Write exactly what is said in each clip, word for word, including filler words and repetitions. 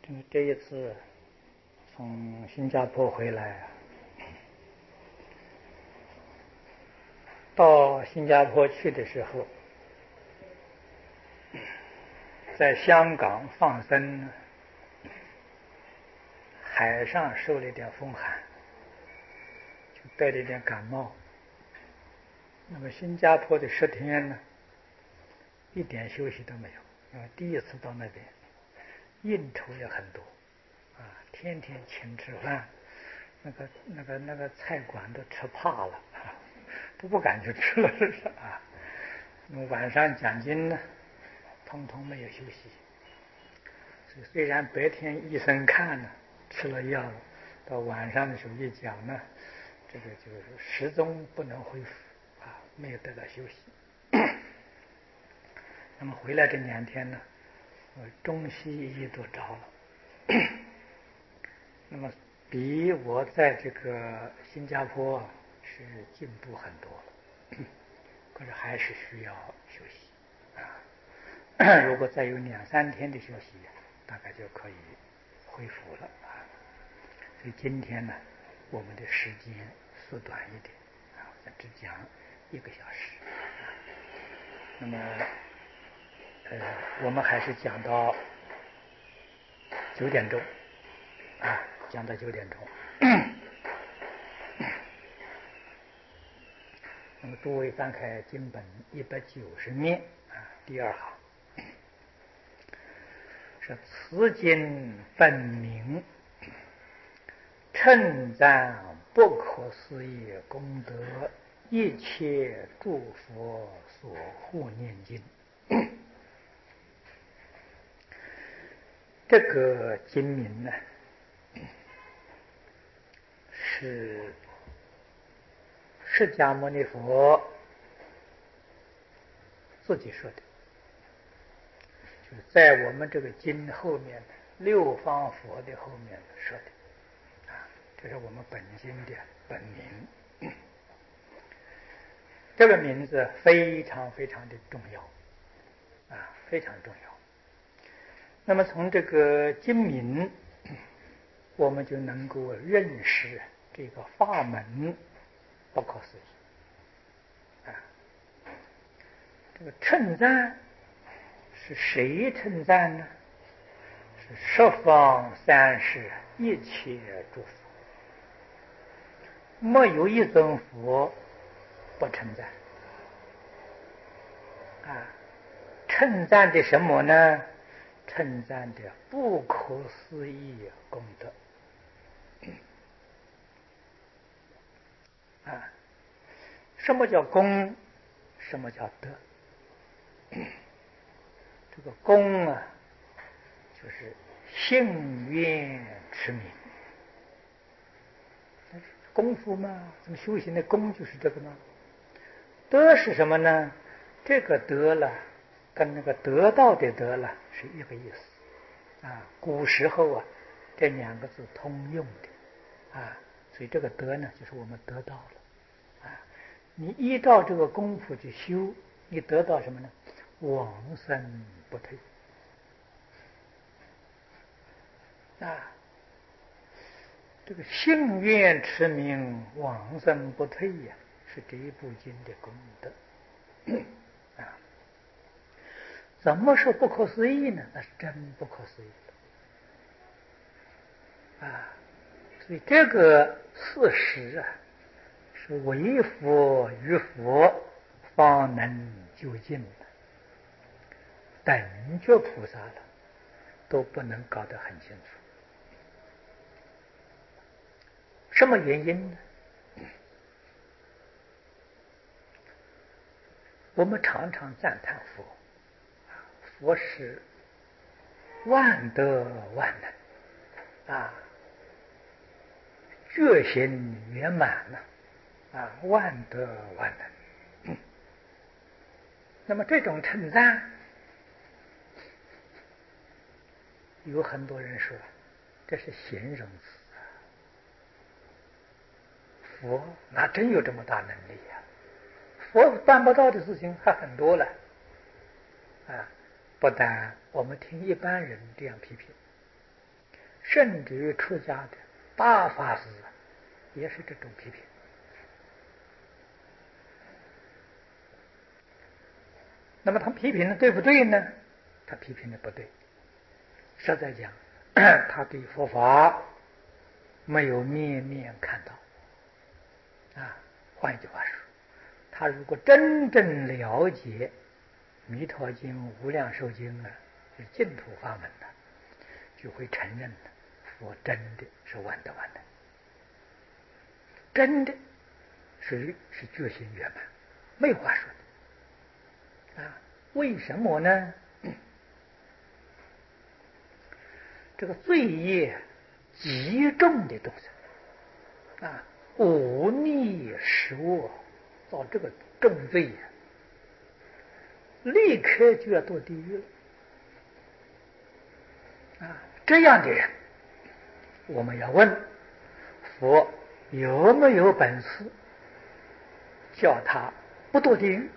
因为这一次从新加坡回来，到新加坡去的时候，在香港放生，海上受了一点风寒，就带了一点感冒。那么新加坡的十天呢，一点休息都没有，因为第一次到那边，应酬也很多，啊，天天请吃饭，那个那个那个菜馆都吃怕了，啊，都不敢去吃了啊。那么晚上讲经呢，通通没有休息。所以虽然白天医生看呢，吃了药了，到晚上的时候一讲呢，这个就是始终不能恢复啊，没有得到休息。那么回来这两天呢，我中西医都找了，那么比我在这个新加坡是进步很多了，可是还是需要休息啊。如果再有两三天的休息，大概就可以恢复了啊。所以今天呢，我们的时间缩短一点啊，只讲一个小时。那么，呃，我们还是讲到九点钟啊，讲到九点钟。那么诸位翻开经本一百九十面啊，第二行是此经分明称赞不可思议功德，一切诸佛所护念经。这个经名呢，是释迦牟尼佛自己说的，就是在我们这个经后面六方佛的后面说的啊，这是我们本经的本名。这个名字非常非常的重要啊，非常重要。那么从这个经名，我们就能够认识这个法门不可思议啊。这个称赞是谁称赞呢？是十方三世一切诸佛，没有一尊佛不称赞啊。称赞的什么呢？称赞的不可思议功德啊！什么叫功？什么叫德？这个功啊，就是信愿持名。功夫嘛，这么修行的功就是这个吗？德是什么呢？这个德了，跟那个得到的得了是一个意思啊。古时候啊，这两个字通用的啊，所以这个德呢，就是我们得到了啊。你依照这个功夫去修，你得到什么呢？往生不退啊。这个信愿持名，往生不退呀、啊，是这一部经的功德啊。怎么说不可思议呢？那是真不可思议啊！所以这个事实啊，是唯佛与佛方能究竟的，等觉菩萨了都不能搞得很清楚。什么原因呢？我们常常赞叹佛，佛是万德万能啊，觉行圆满了啊，万德万能。那么这种称赞，有很多人说这是形容词，佛哪真有这么大能力呀、啊？佛办不到的事情还很多了啊！不但我们听一般人这样批评甚至于出家的大法师也是这种批评。那么他批评的对不对呢？他批评的不对。实在讲，他对佛法没有面面看到啊。换一句话说，他如果真正了解《弥陀经》《无量寿经》呢，是净土法门的，就会承认的，佛真的是万德万能，真的是是觉醒圆满，没话说的啊。为什么呢？这个罪业极重的众生啊，忤逆食恶，造这个重罪呀，立刻就要堕地狱了啊！这样的人，我们要问佛有没有本事叫他不堕地狱？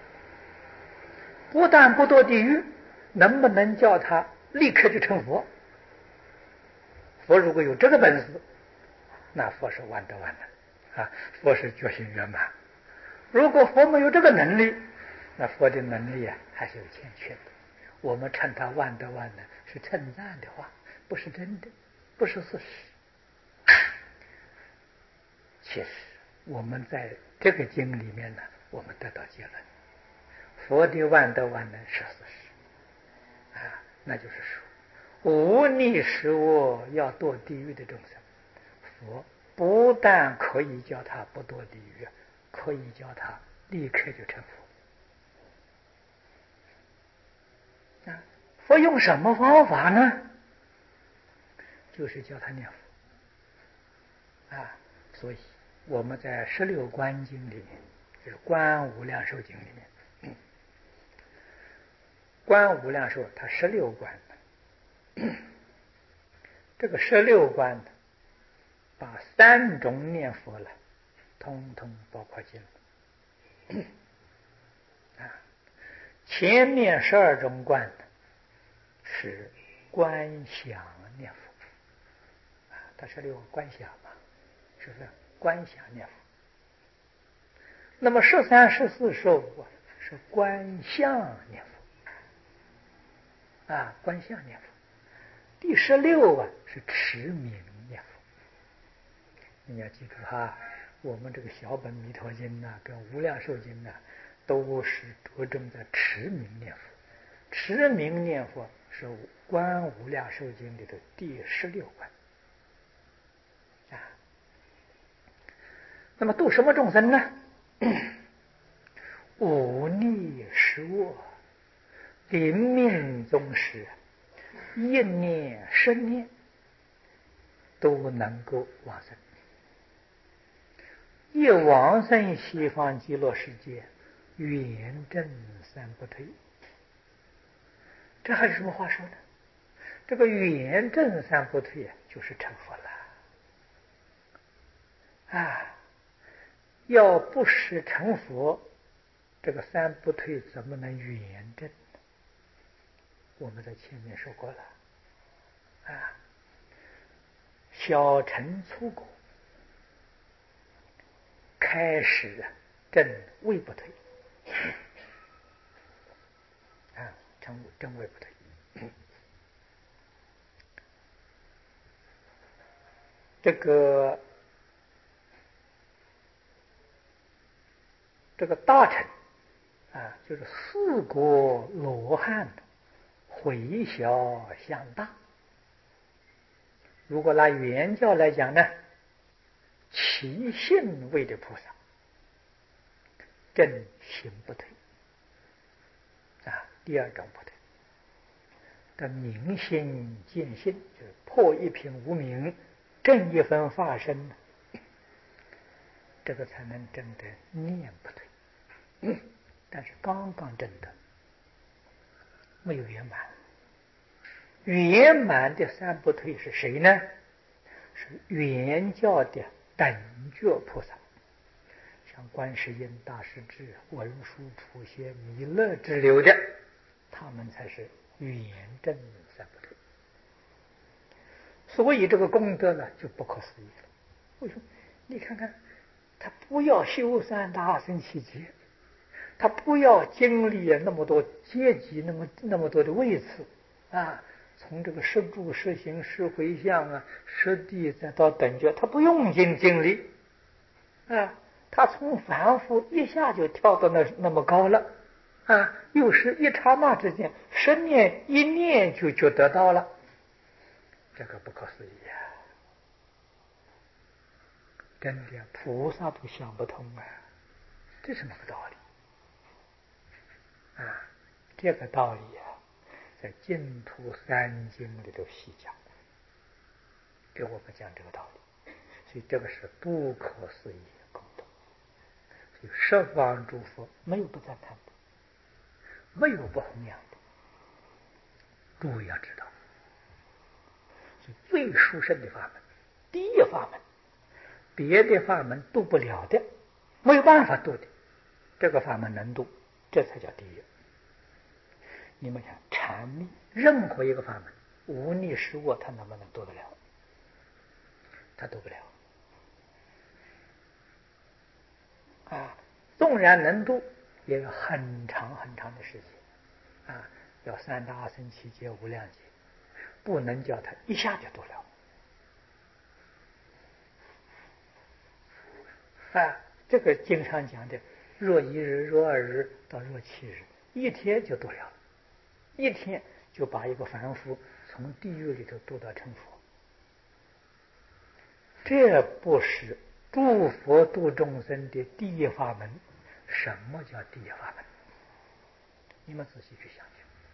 不但不堕地狱，能不能叫他立刻就成佛？佛如果有这个本事，那佛是万德万能啊，佛是觉醒圆满。如果佛没有这个能力，那佛的能力啊还是有欠缺的。我们称他万德万能是称赞的话，不是真的，不是事实。其实我们在这个经里面呢，我们得到结论，佛的万德万能是事实啊，那就是说忤逆食恶要堕地狱的众生，佛不但可以叫他不堕地狱，可以叫他立刻就成佛啊。佛用什么方法呢？就是叫他念佛啊。所以我们在十六观经里面，就是观无量寿经里面，观无量寿它十六观，这个十六观把三种念佛了通通包括进来啊。前面十二种观是观想念佛啊，它是六个观想嘛，是不是观想念佛？那么十三、十四、十五是观相念佛啊，观相念佛。第十六啊是持名念佛。你要记住哈，我们这个小本弥陀经呐、啊，跟无量寿经呐、啊，都是着重在持名念佛。持名念佛是观无量寿经里的第十六关啊。那么度什么众生呢？忤逆食恶，临命终时，一念十念都能够往生，一往生西方极乐世界，圆正三不退。这还有什么话说呢？这个圆正三不退啊，就是成佛了啊！要不是成佛，这个三不退怎么能圆正呢？我们在前面说过了啊，小乘出果，开始正位不退啊，成正位不退。这个这个大乘啊，就是四国罗汉回小向大。如果拿原教来讲呢，其性位的菩萨，正行不退啊，第二种不退。的明心见性，就是破一品无明，正一分法身，这个才能真的念不退。嗯、但是刚刚真的没有圆满。圆满的三不退是谁呢？是原教的等觉菩萨，像观世音、大势至、文殊、普贤、弥勒之流的，他们才是圆正三不退。 所以这个功德呢就不可思议了。为什么？你看看，他不要修三大阿僧祇劫，他不要经历那么多阶级，那么那么多的位次啊，从这个十住、十行、十回向啊、十地再到等觉，他不用经经历啊，他从凡夫一下就跳到那那么高了啊，又是一刹那之间，十念一念就就得到了，这个不可思议呀、啊！真的，菩萨都想不通啊，这什么个道理啊？这个道理啊，在净土三经里头细讲，给我们讲这个道理，所以这个是不可思议的功德。所以十方诸佛没有不赞叹的，没有不弘扬的。诸位要知道，是最殊胜的法门，第一法门，别的法门度不了的，没有办法度的，这个法门能度，这才叫第一。你们想禅密，任何一个法门，无逆实我，他能不能度得了？他度不了啊！纵然能度，也有很长很长的时间啊，要三大阿僧祇劫、无量劫，不能叫他一下就度了啊！这个经常讲的，若一日、若二日到若七日，一天就度了，一天就把一个凡夫从地狱里头度到成佛。这不是诸佛度众生的第一法门。什么叫第一法门？你们仔细去想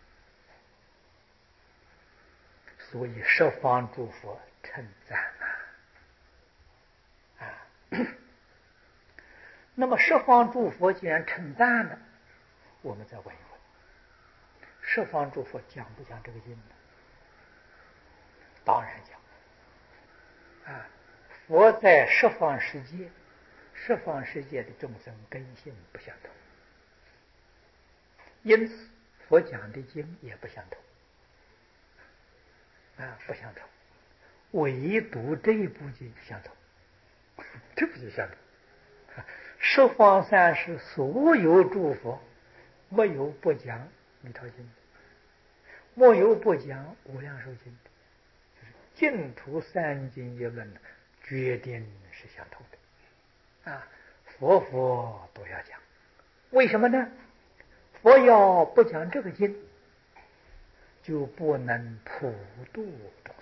想。所以十方诸佛称赞啊！啊，那么十方诸佛既然称赞了，我们再问一问：十方诸佛讲不讲这个经呢？当然讲啊！佛在十方世界，十方世界的众生根性不相同，因此佛讲的经也不相同啊，不相同。唯独这一部经相同，这部经相同。十方三世所有诸佛，没有不讲弥陀经的，没有不讲无量寿经的，就是净土三经一论，决定是相同的啊！佛佛都要讲，为什么呢？佛要不讲这个经，就不能普度众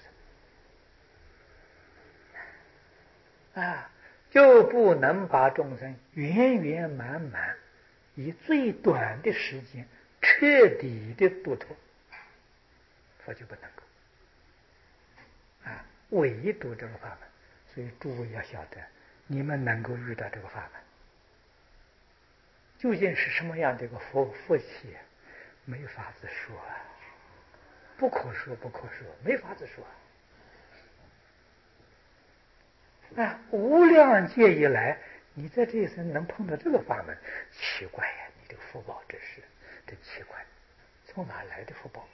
生啊，就不能把众生圆圆满满以最短的时间彻底的度脱，佛就不能够啊，唯独这个法门。所以诸位要晓得，你们能够遇到这个法门，究竟是什么样的一个福福气，没法子说啊，不可说，不可说，没法子说啊！无量劫以来，你在这一生能碰到这个法门，奇怪呀！你这个福报真是真奇怪，从哪来的福报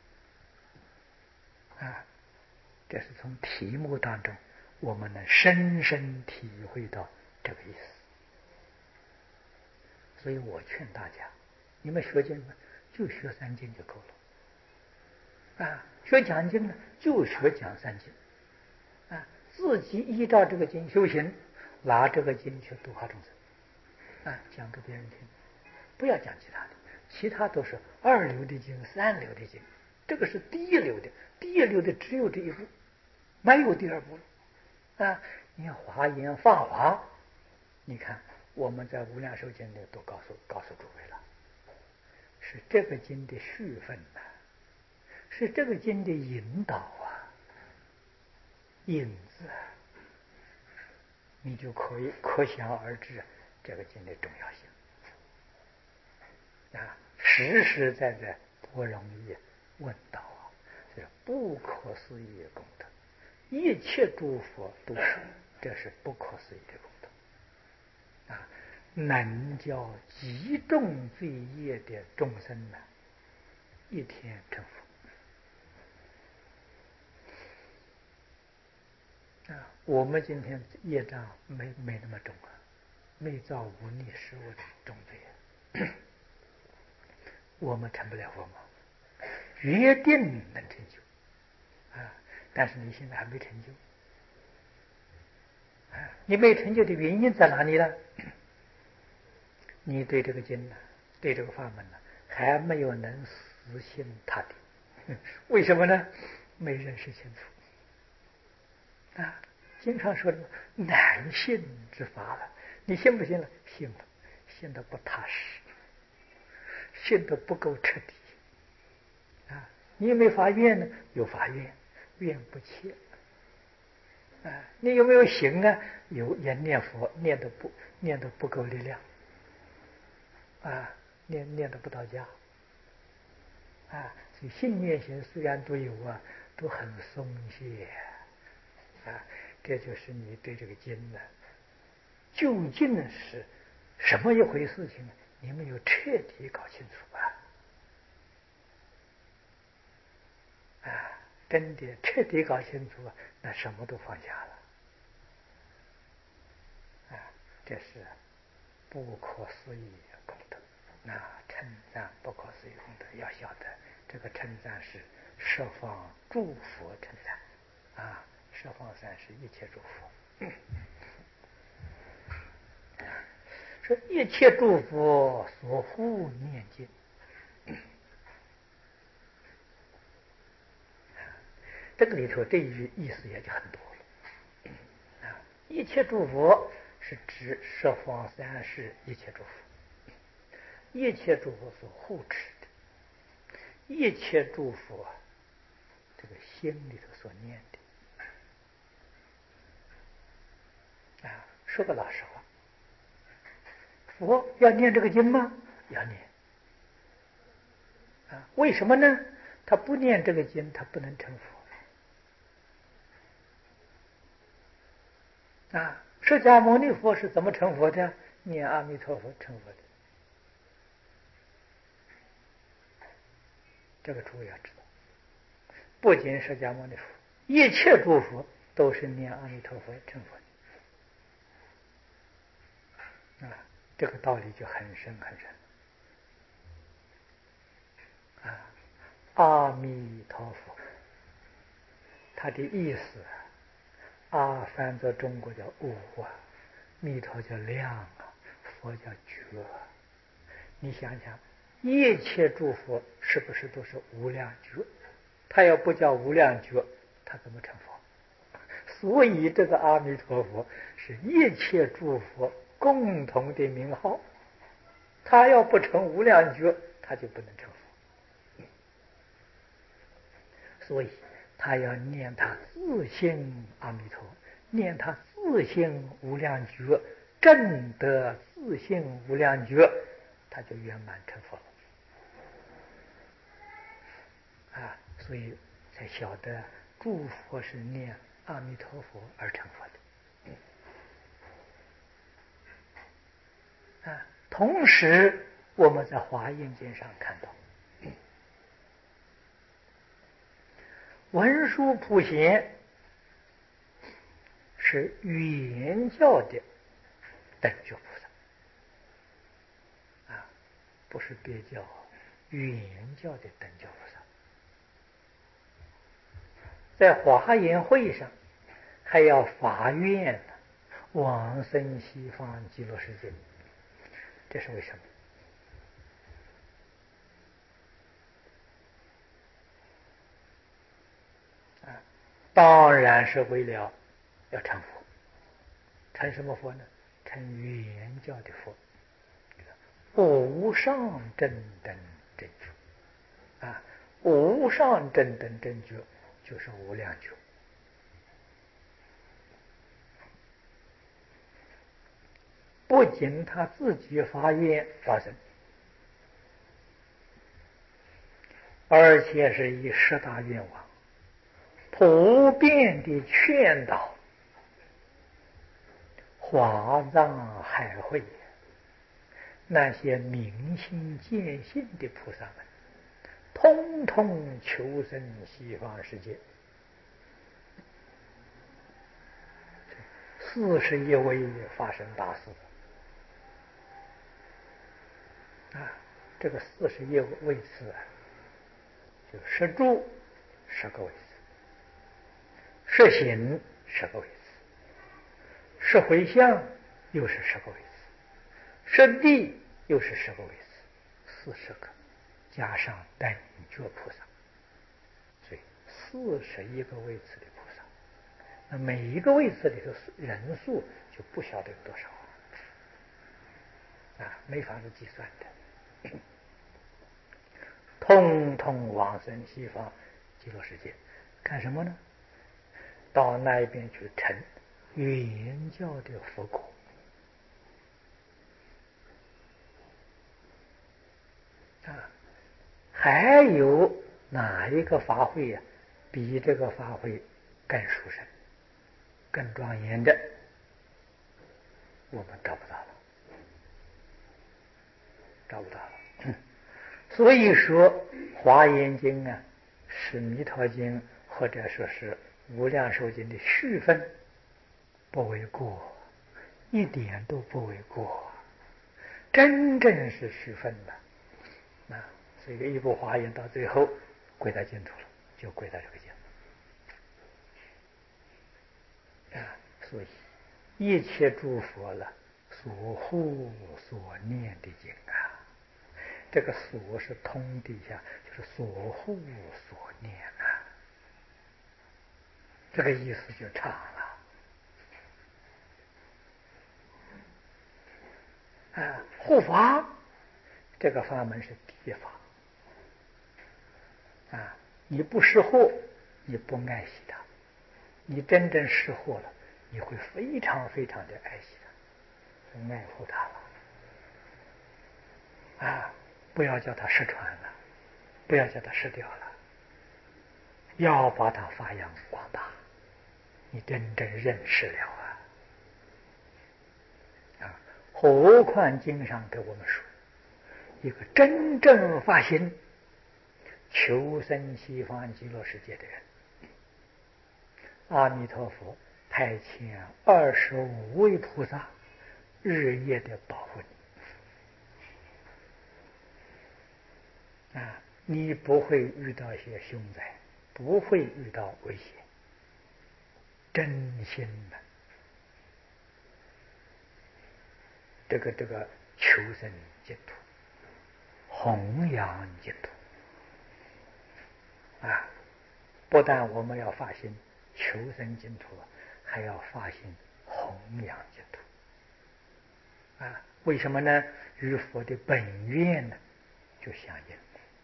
啊？这是从题目当中，我们能深深体会到这个意思。所以我劝大家，你们学经就学三经就够了啊！学讲经呢，就学讲三经啊！自己依照这个经修行，拿这个经去度化众生啊！讲给别人听，不要讲其他的，其他都是二流的经、三流的经，这个是第一流的，第一流的只有这一部，没有第二部了啊！你看华严、法华，你看我们在无量寿经里都告诉告诉诸位了，是这个经的续分呐、啊，是这个经的引导啊，引子，你就可以可想而知这个经的重要性啊，实实在在不容易问到啊，这是不可思议的功德，一切诸佛都是，这是不可思议的功德啊，能叫极重罪业的众生呢，一天成佛。 我们今天业障没没那么重啊，没造无逆十恶的重罪，我们成不了佛嘛，约定能成就啊，但是你现在还没成就啊，你没成就的原因在哪里呢？你对这个经呢，对这个法门呢，还没有能实信他的，为什么呢？没认识清楚啊。经常说的难信之法了，你信不信了？信了，信得不踏实，信得不够彻底啊。你有没有发愿呢？有发愿，愿不切啊。你有没有行啊？有，也念佛念得不念得不够力量啊，念念得不到家啊。所以信念行虽然都有啊，都很松懈啊。这就是你对这个经呢，究竟是什么一回事情呢？你没有彻底搞清楚啊！啊，真的彻底搞清楚啊，那什么都放下了啊！这是不可思议的功德，那称赞不可思议功德，要晓得这个称赞是十方诸佛称赞啊，十方三世一切诸佛。说一切诸佛所护念经，这个里头这一句意思也就很多了啊。一切诸佛是指十方三世一切诸佛，一切诸佛所护持的，一切诸佛这个心里头所念的啊。说个老实话，佛要念这个经吗？要念啊。为什么呢？他不念这个经，他不能成佛啊。释迦牟尼佛是怎么成佛的？念阿弥陀佛成佛的。这个诸位要知道，不仅释迦牟尼佛，一切诸佛都是念阿弥陀佛成佛的啊。这个道理就很深很深啊。阿弥陀佛，它的意思，阿翻作中国叫无啊，弥陀叫量啊，佛叫觉。你想想，一切诸佛是不是都是无量觉？他要不叫无量觉，他怎么成佛？所以这个阿弥陀佛是一切诸佛共同的名号，他要不成无量觉，他就不能成佛。所以他要念他自性阿弥陀，念他自性无量觉，证得自性无量觉，他就圆满成佛了啊。所以才晓得诸佛是念阿弥陀佛而成佛的啊。同时我们在华严经上看到，文殊普贤是原教的等觉菩萨啊，不是别教，原教的等觉菩萨。在华严会上还要发愿往生西方极乐世界，这是为什么？啊，当然是为了要成佛。成什么佛呢？成原教的佛，无上正等正觉啊。无上正等正觉就是无量觉。不仅他自己发愿发生，而且是以十大愿望普遍的劝导华藏海会那些明心见性的菩萨们，通通求生西方世界四十一位发生大事啊，这个四十一位次啊，就十住十个位次，十行十个位次，十回向又是十个位次，十地又是十个位次，四十个，加上等觉菩萨，所以四十一个位次的菩萨。那每一个位次里头人数就不晓得有多少啊，没法子计算的，通通往生西方极乐世界，干什么呢？到那一边去成原教的佛果。啊，还有哪一个法会呀、啊，比这个法会更殊胜、更庄严的？我们找不到了，找不到了。所以说，《华严经》啊，是《弥陀经》或者说是《无量寿经》的续分，不为过，一点都不为过，真正是续分的啊。所以一部《华严》到最后归到净土了，就归到这个经啊。所以一切诸佛了所护所念的经啊。这个所是通底下，就是所护所念啊，这个意思就长了啊。护法这个法门是第一法啊，你不识货，你不爱惜它；你真正识货了，你会非常非常的爱惜它，爱护它了啊！不要叫它失传了，不要叫它失掉了，要把它发扬光大。你真正认识了啊！啊，何况经上给我们说，一个真正发心求生西方极乐世界的人，阿弥陀佛派遣二十五位菩萨日夜的保护你啊，你不会遇到一些凶灾，不会遇到危险，真心的这个这个求生净土，弘扬净土啊！不但我们要发心求生净土，还要发心弘扬净土啊！为什么呢？与佛的本愿呢就相应。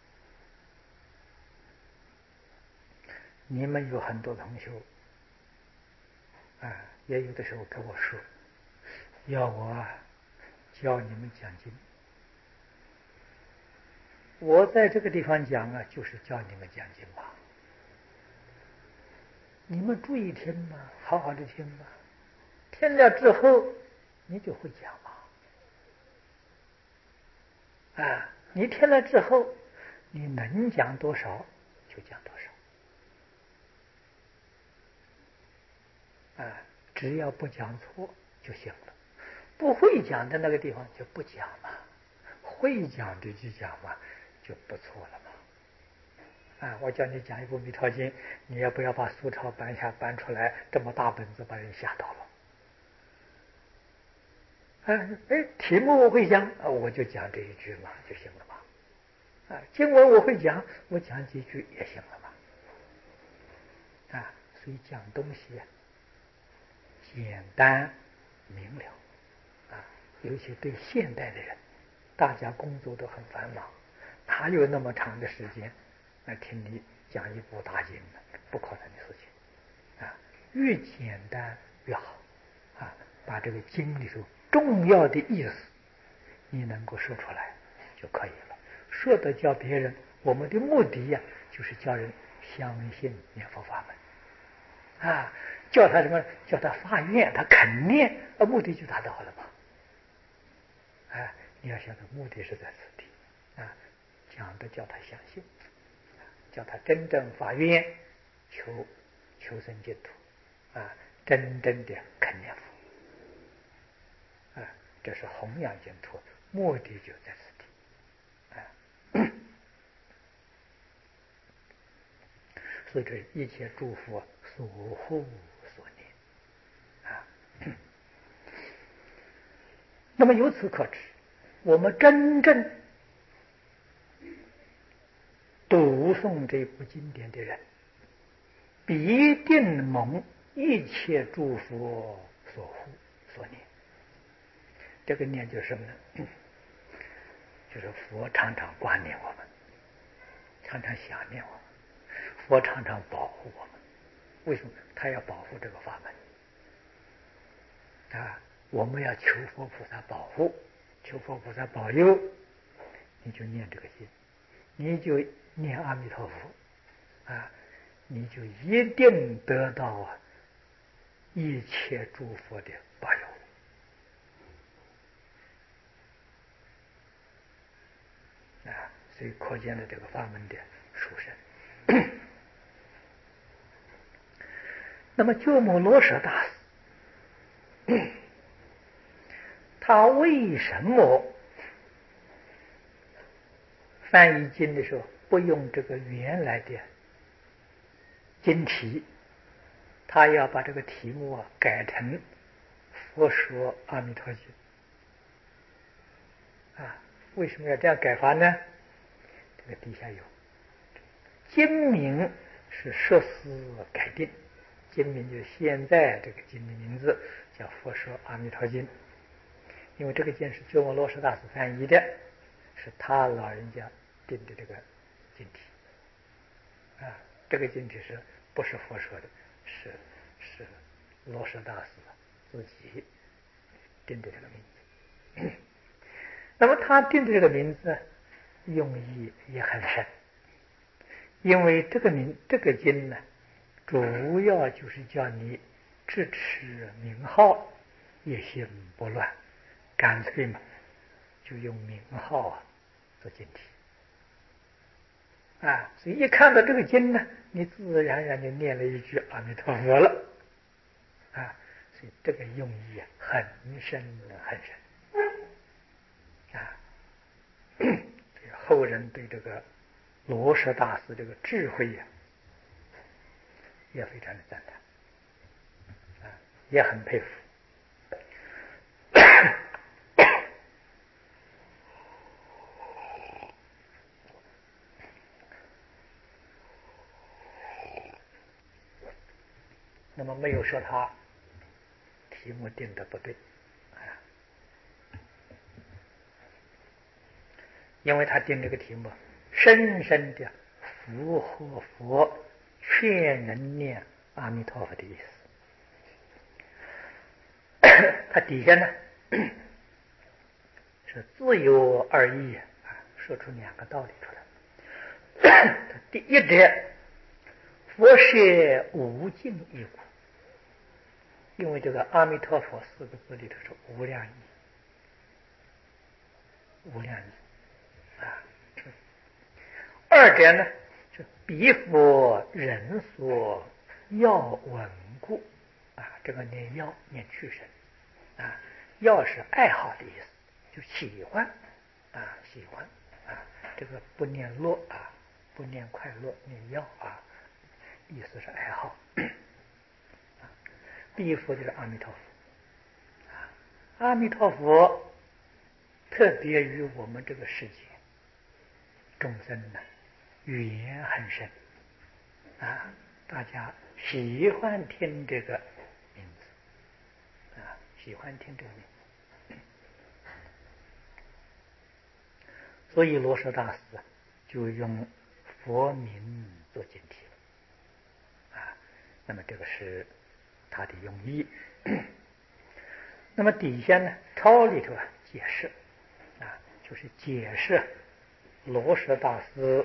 你们有很多同学啊，也有的时候跟我说，要我啊教你们讲经。我在这个地方讲啊，就是教你们讲经嘛。你们注意听嘛，好好的听嘛。听了之后，你就会讲嘛。啊，你听了之后，你能讲多少就讲多少。啊，只要不讲错就行了。不会讲的那个地方就不讲嘛，会讲的就讲嘛，就不错了嘛。啊，我叫你讲一部《弥陀经》，你也不要把书抄搬下搬出来，这么大本子把人吓到了。哎哎，题目我会讲，我就讲这一句嘛就行了嘛。啊，经文我会讲，我讲几句也行了嘛。啊，所以讲东西啊，简单明了啊，尤其对现代的人，大家工作都很繁忙，哪有那么长的时间来听你讲一部大经呢？不可能的事情啊！越简单越好啊！把这个经里头重要的意思你能够说出来就可以了。说的叫别人，我们的目的呀、啊，就是叫人相信念佛法门啊，叫他什么？叫他发愿，他肯念，啊，目的就达到了嘛。啊，你要晓得目的是在此地啊，讲的叫他相信，叫他真正发愿求求生净土啊，真正的肯念佛。 这是弘扬净土，目的就在此地啊。所以这一切诸佛所护所念啊。那么由此可知，我们真正读诵这部经典的人，必定蒙一切诸佛所护所念。这个念就是什么呢？就是佛常常挂念我们，常常想念我们，佛常常保护我们。为什么？他要保护这个法门啊！我们要求佛菩萨保护，求佛菩萨保佑，你就念这个经，你就念阿弥陀佛啊，你就一定得到啊一切诸佛的保佑啊！所以可见了这个法门的殊胜。那么鸠摩罗什大师，他为什么翻译经的时候不用这个原来的经题，他要把这个题目啊改成《佛说阿弥陀经》啊？为什么要这样改法呢？这个底下有经名是设施改定，经名就是现在这个经的名字叫《佛说阿弥陀经》，因为这个经是鸠摩罗什大师翻译的，是他老人家定的这个经题啊。这个经题是不是佛说的？是是罗什大师自己定的这个名字。那么他定的这个名字用意也很深，因为这个名这个经呢，主要就是叫你支持名号，一心不乱，干脆嘛，就用名号啊做经题啊。所以一看到这个经呢，你自自然然就念了一句阿弥陀佛了啊。所以这个用意啊很深很深啊。后人对这个罗什大师这个智慧呀、啊，也非常的赞叹啊，也很佩服。那么没有说他题目定的不对啊，因为他定这个题目深深的符合佛劝人念阿弥陀佛的意思。他底下呢是自有二义啊，说出两个道理出来。第一点，佛是无尽义故，因为这个阿弥陀佛四个字里头是无量义，无量义啊。二点呢，是彼佛人所要闻故啊，这个念要念去声啊，要是爱好的意思，就喜欢啊，喜欢啊，这个不念乐啊，不念快乐，念要啊，意思是爱好。彼佛就是阿弥陀佛啊，阿弥陀佛特别于我们这个世界众生呢缘很深啊，大家喜欢听这个名字啊，喜欢听这个名字，所以罗什大师就用佛名做经题啊。那么这个是他的用意。那么底下呢，抄里头啊解释啊，就是解释罗什大师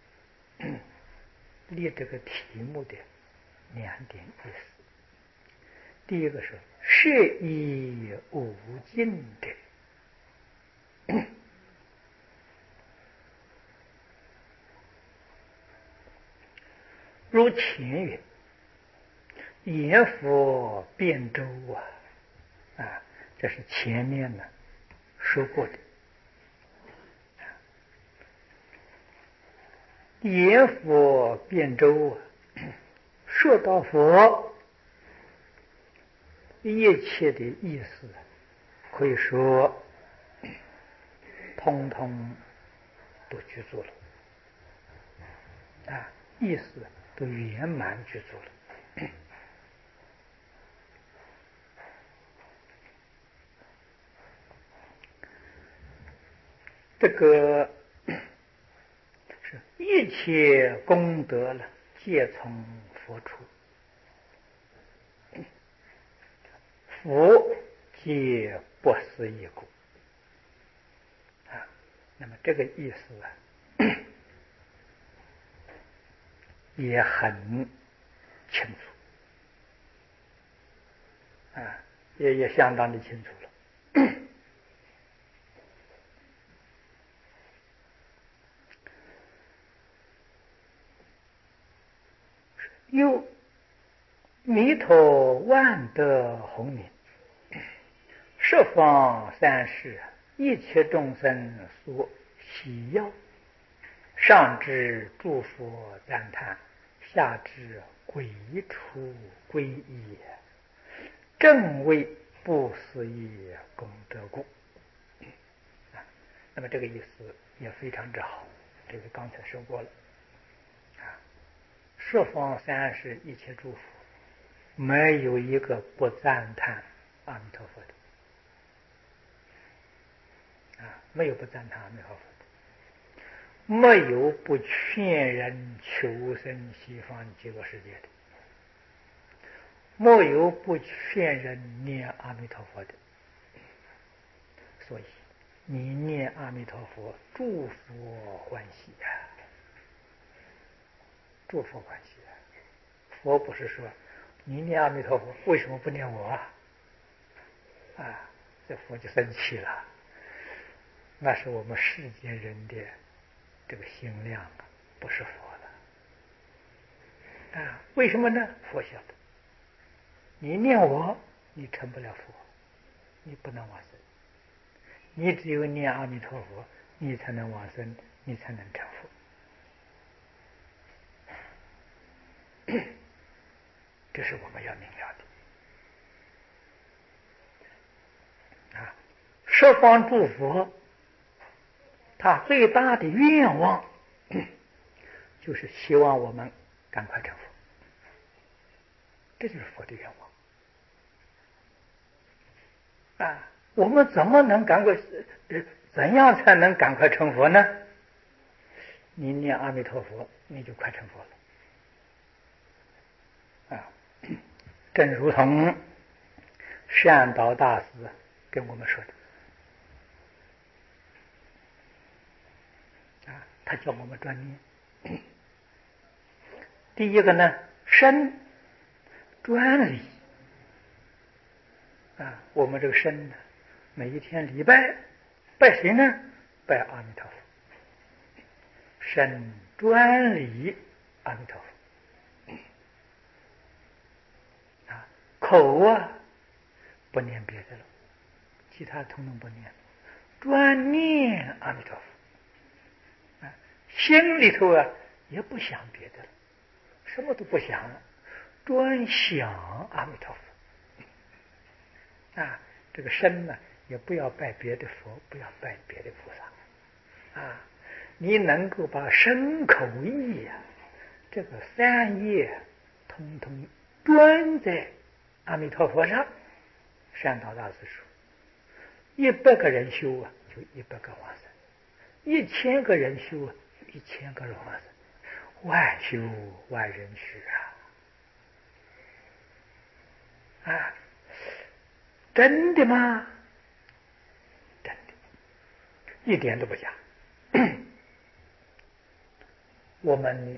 列这个题目的两点意思。第一个是是以无尽的，如前云言佛遍周啊啊，这是前面呢说过的。言佛辩周，说到佛一切的意思，可以说通通都具足了啊，意思都圆满具足了。这个是一切功德了，皆从佛出，佛皆不思议故啊。那么这个意思啊，也很清楚啊，也也相当的清楚了。又弥陀万德洪名，十方三世一切众生所喜要，上至诸佛赞叹，下至鬼畜皈依，正为不思议功德故。那么这个意思也非常之好，这个刚才说过了啊。十方三世一切诸佛，没有一个不赞叹阿弥陀佛的啊，没有不赞叹阿弥陀佛的，没有不劝人求生西方极乐世界的，没有不劝人念阿弥陀佛的。所以你念阿弥陀佛，诸佛欢喜呀、啊，诸佛欢喜啊！佛不是说你念阿弥陀佛，为什么不念我啊？啊，这佛就生气了。那是我们世间人的这个心量啊，不是佛的啊。为什么呢？佛晓得，你念我，你成不了佛，你不能往生。你只有念阿弥陀佛，你才能往生，你才能成佛。这是我们要明了的啊！十方诸佛，他最大的愿望就是希望我们赶快成佛，这就是佛的愿望啊！我们怎么能赶快？怎样才能赶快成佛呢？你念阿弥陀佛，你就快成佛了啊！正如同善导大师跟我们说的啊，他叫我们专念。第一个呢，身专礼啊，我们这个身呢，每一天礼拜，拜谁呢？拜阿弥陀佛。身专礼阿弥陀佛啊，口啊不念别的了，其他统统不念，专念阿弥陀佛啊，心里头啊也不想别的了，什么都不想了，专想阿弥陀佛啊。这个身呢，也不要拜别的佛，不要拜别的菩萨啊。你能够把身口意啊这个三业通通专在阿弥陀佛上，善导大师说，一百个人修啊，就一百个往生；一千个人修啊，一千个人往生；万修万人去啊！啊，真的吗？真的，一点都不假。我们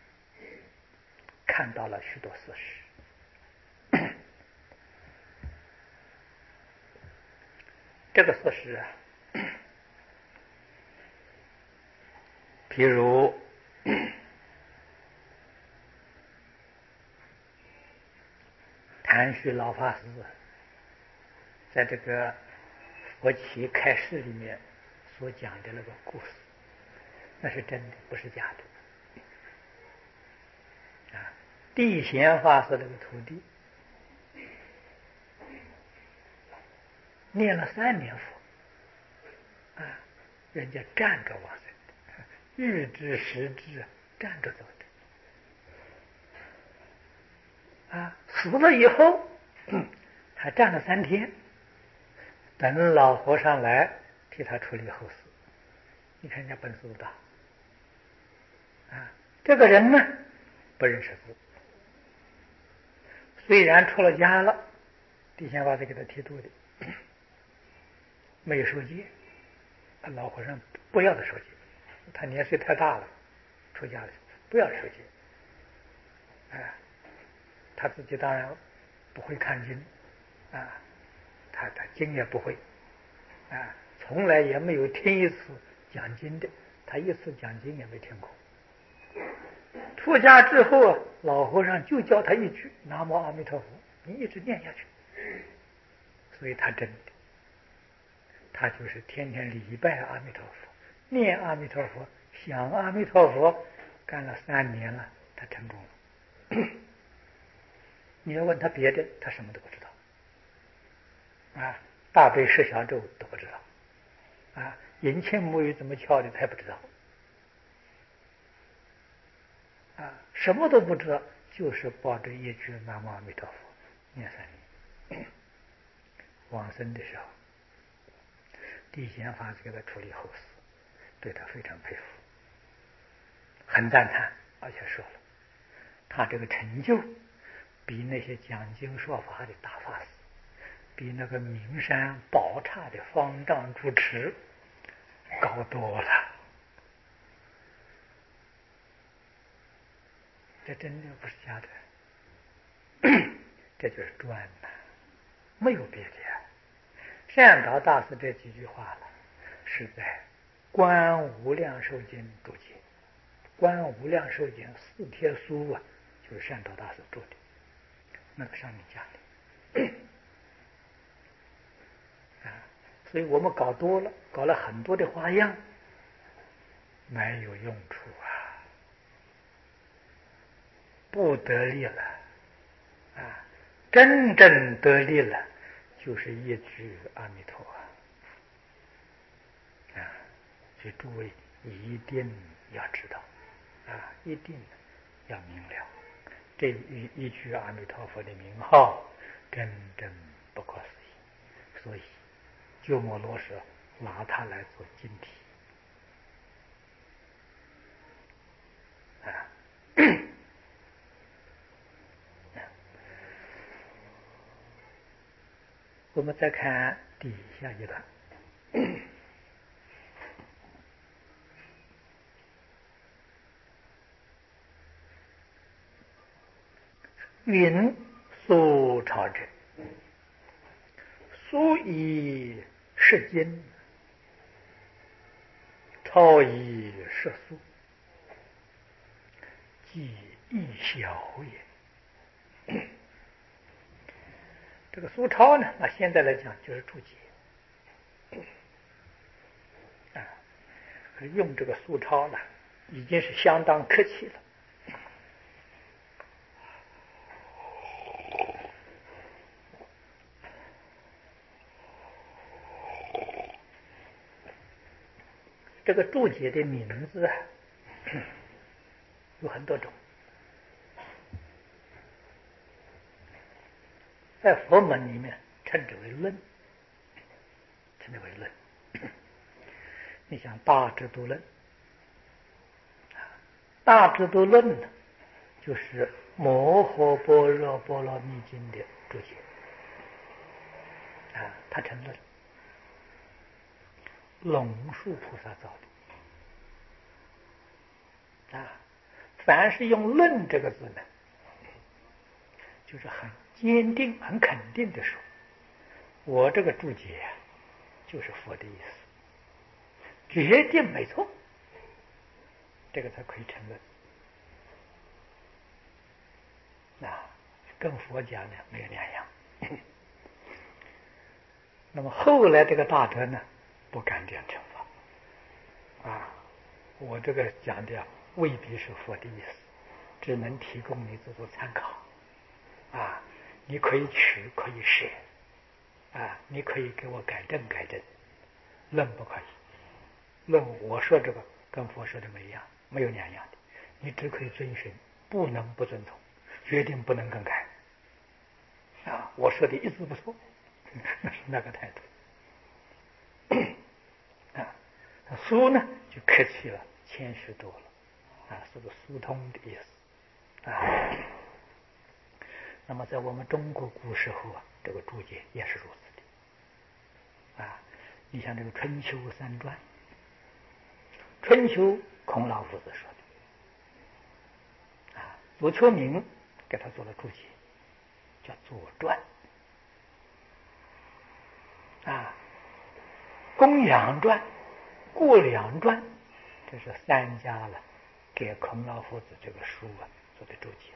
看到了许多事实，这个事实啊，比如谭旭老法师在这个佛七开示里面所讲的那个故事，那是真的，不是假的。啊，地贤法师那个徒弟念了三年佛，啊，人家站着往生的，日知时知站着走的。啊，死了以后，他站了三天，等老和尚来替他处理后事。你看人家本事多大啊！这个人呢，不认识字，虽然出了家了，地贤法师给他剃度的，没有受戒，老和尚不要他受戒，他年岁太大了，出家了不要受戒。哎，他自己当然不会看经啊，他他经也不会啊，从来也没有听一次讲经的，他一次讲经也没听过。出家之后啊，老和尚就教他一句南无阿弥陀佛，你一直念下去，所以他真的，他就是天天礼拜阿弥陀佛，念阿弥陀佛，想阿弥陀佛，干了三年了，他成功了。你要问他别的，他什么都不知道啊，大悲释小咒都不知道啊，银磬木鱼怎么敲的他也不知道啊，什么都不知道，就是抱着一句南无阿弥陀佛念三年。往生的时候，地贤法师给他处理后事，对他非常佩服，很赞叹，而且说了，他这个成就比那些讲经说法的大法师，比那个名山宝刹的方丈主持高多了。这真的不是假的，这就是专呐，没有别的。善导大师这几句话了，是在《观无量寿经》注解，《观无量寿经》四帖书啊，就是善导大师注的，那个上面讲的啊，所以我们搞多了，搞了很多的花样，没有用处啊，不得力了啊！真正得力了，就是一句阿弥陀啊！所以诸位一定要知道啊，一定要明了，这一一句阿弥陀佛的名号，真正不可思议。所以鸠摩罗什拿它来做经题啊。我们再看底下一段，云苏超者，苏以是经，超以是苏，即一小也。这个苏超呢，那现在来讲就是注解啊，用这个苏超呢，已经是相当客气了。这个注解的名字啊，有很多种，在佛门里面称之为论，称之为论。你像《大智度论》，《大智度论》呢，就是《摩诃般若波罗蜜经》的注解啊，它成论，龙树菩萨造的啊。凡是用“论”这个字呢，就是很坚定、很肯定的说，我这个注解啊，就是佛的意思，决定没错，这个才可以成论。啊，跟佛讲的没有两样。 那么后来这个大德呢，不敢这样惩罚啊。我这个讲的未必是佛的意思，只能提供你做做参考啊。你可以取，可以舍啊，你可以给我改正改正，论不可以。论我说这个跟佛说的没一样，没有两样的，你只可以遵循，不能不遵从，决定不能更改啊。我说的一字不错，那是那个态度啊。疏呢就客气了，谦虚多了啊，是个疏通的意思啊。那么在我们中国古时候啊，这个注解也是如此的啊。你像这个《春秋三传》，春秋孔老夫子说的啊，左丘明给他做了注解，叫《左传》啊。公羊传、过梁传，这是三家了给孔老夫子这个书啊做的注解。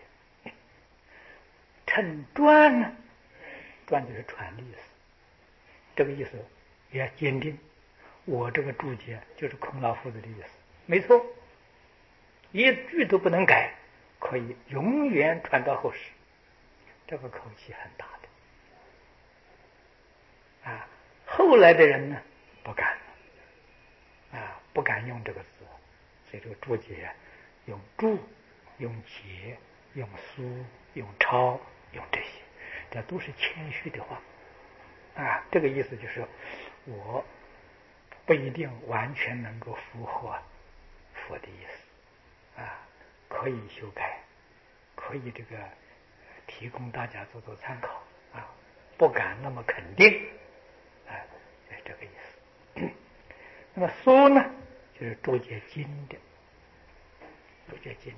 称传呢，传就是传的意思，这个意思也坚定。我这个注解就是孔老夫子的意思，没错，一句都不能改，可以永远传到后世。这个口气很大的啊。后来的人呢，不敢啊，不敢用这个字，所以这个注解用注、用解、用疏、用抄、用这些，这都是谦虚的话啊。这个意思就是我不一定完全能够符合佛的意思啊，可以修改，可以这个提供大家做做参考啊，不敢那么肯定啊，是这个意思。那么疏呢，就是注解经的，注解经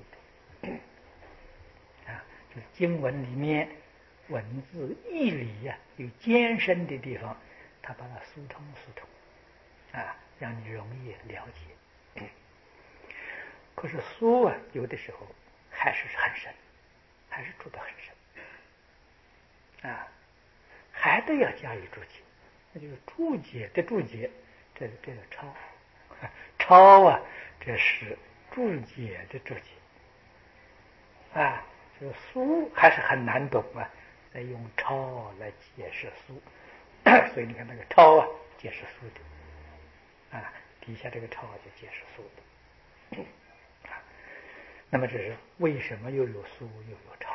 的啊，就是经文里面文字义理呀、啊、有艰深的地方，他把它疏通疏通啊，让你容易了解。可是疏啊，有的时候还是很深，还是注得很深啊，还得要加以注解，那就是注解的注解，这这个抄抄啊，这是注解的注解啊，这个疏还是很难懂啊，再用抄来解释疏，所以你看那个抄啊，解释疏的啊，底下这个抄就解释疏的啊。那么这是为什么又有疏又有抄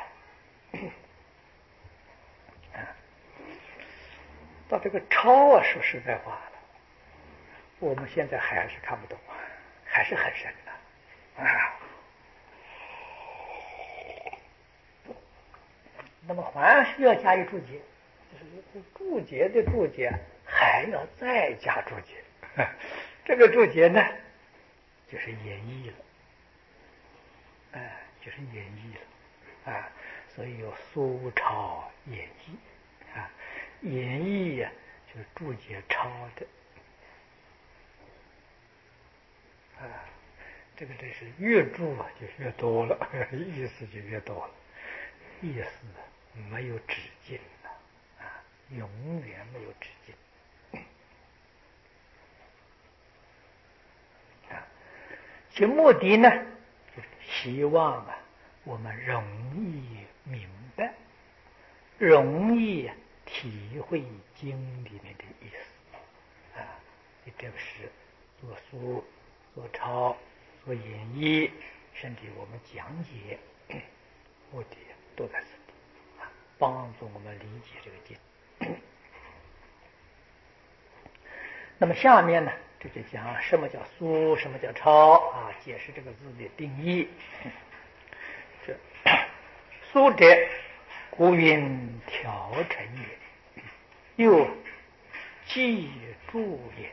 啊？到这个抄啊，说实在话了，我们现在还是看不懂啊，还是很深的啊。那么还需要加以注解，就是注解的注解还要再加注解，这个注解呢，就是演绎了，哎、呃，就是演绎了啊，所以有疏抄演绎啊，演绎呀、啊，就是注解抄的啊，这个真是越注啊就越多了，意思就越多了，意思没有止境了啊，永远没有止境啊。其目的呢，就是希望啊，我们容易明白，容易体会经里面的意思啊。这个是做书、做抄、做演绎，甚至我们讲解，目的都在此地啊，帮助我们理解这个经。那么下面呢，这就讲什么叫疏，什么叫抄啊，解释这个字的定义。这疏者，古云调成也，又记注也。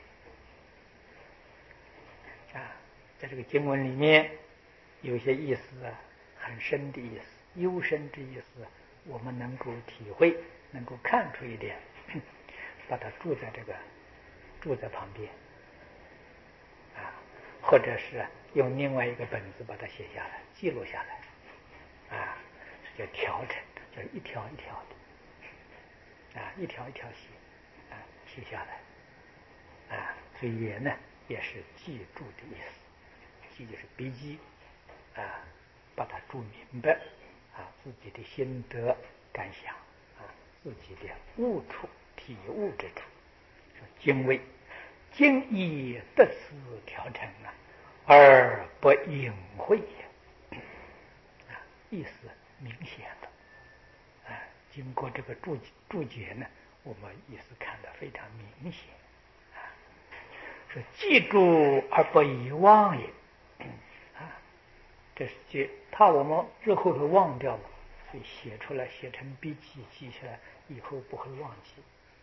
啊，在这个经文里面，有些意思啊，很深的意思，幽深之意思，我们能够体会，能够看出一点，把它注在这个注在旁边啊，或者是用另外一个本子把它写下来，记录下来啊，这叫调成，叫一条一条的啊，一条一条写啊， 写下来啊，所以也呢也是记住的意思，记就是笔记啊，把它注明白啊，自己的心得感想啊，自己的悟处体悟之处，说精微，精以得此调成啊，而不隐晦也啊，意思明显的。经过这个注注解呢，我们意思看得非常明显啊，说记住而不遗忘也啊，这是记，怕我们日后会忘掉嘛，所以写出来，写成笔记，记下来以后不会忘记，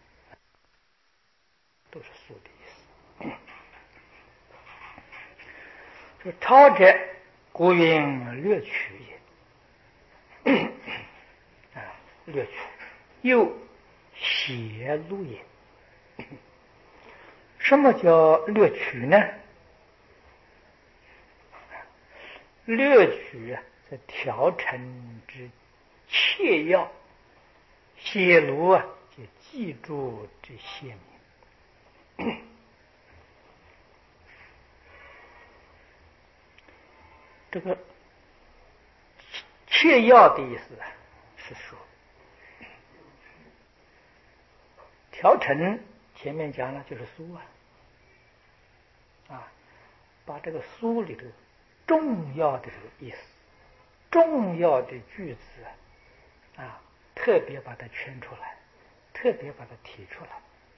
都是素的意思。说抄者，故云略取也啊，略取。又写录也。什么叫略取呢？略取啊，是调成之切要，写录啊，就记住之写明。这个切要的意思啊，是说调成前面讲了就是书啊，啊，把这个书里头重要的这个意思、重要的句子啊，特别把它圈出来，特别把它提出来。